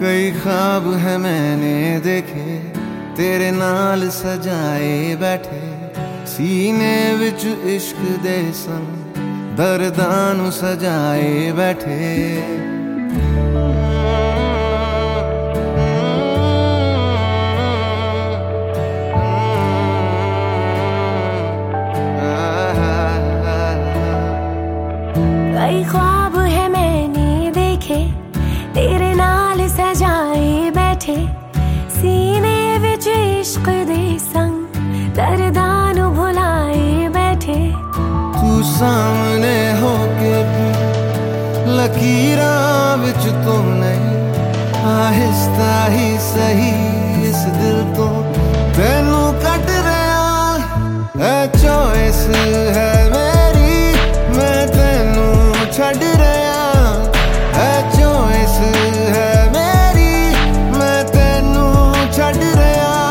कई ख्वाब है मैंने देखे तेरे नाल सजाए बैठे सीने विच इश्क दे संग दर्दां सजाए बैठे। कई ख्वाब है मैंने देखे तेरे नाल सजाए बैठे सीने विच इश्क दे संग दर्दां भुलाए बैठे। तू सामने होके भी लकीरां विच तो नहीं आहिस्ता ही सही इस दिल तो तेनू कट रहा है चॉइस है मेरी मैं तेनू छड़ रहा है चॉइस है मेरी मैं तेनू छड़ रहा।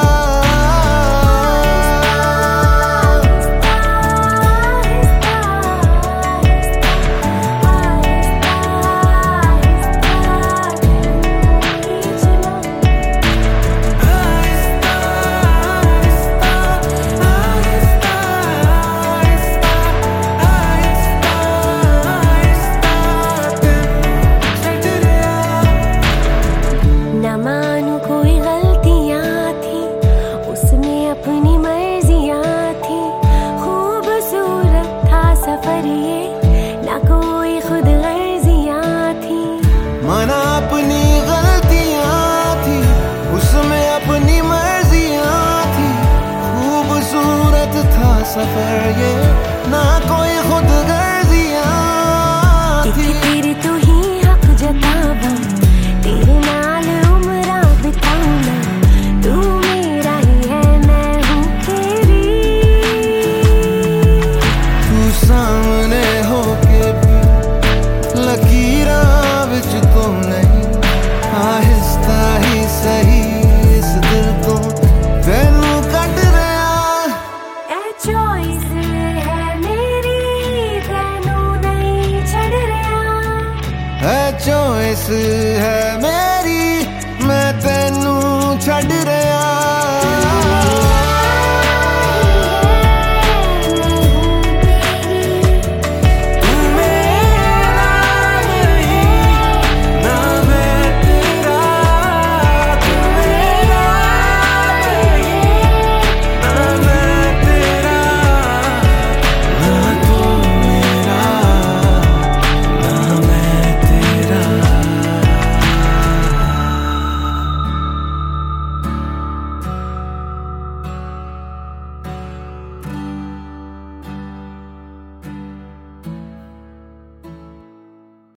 सफर ये ना कोई खुद गर्जियां थी मना अपनी गलतियां थी उसमें अपनी मर्जियां थी खूबसूरत था सफर ये।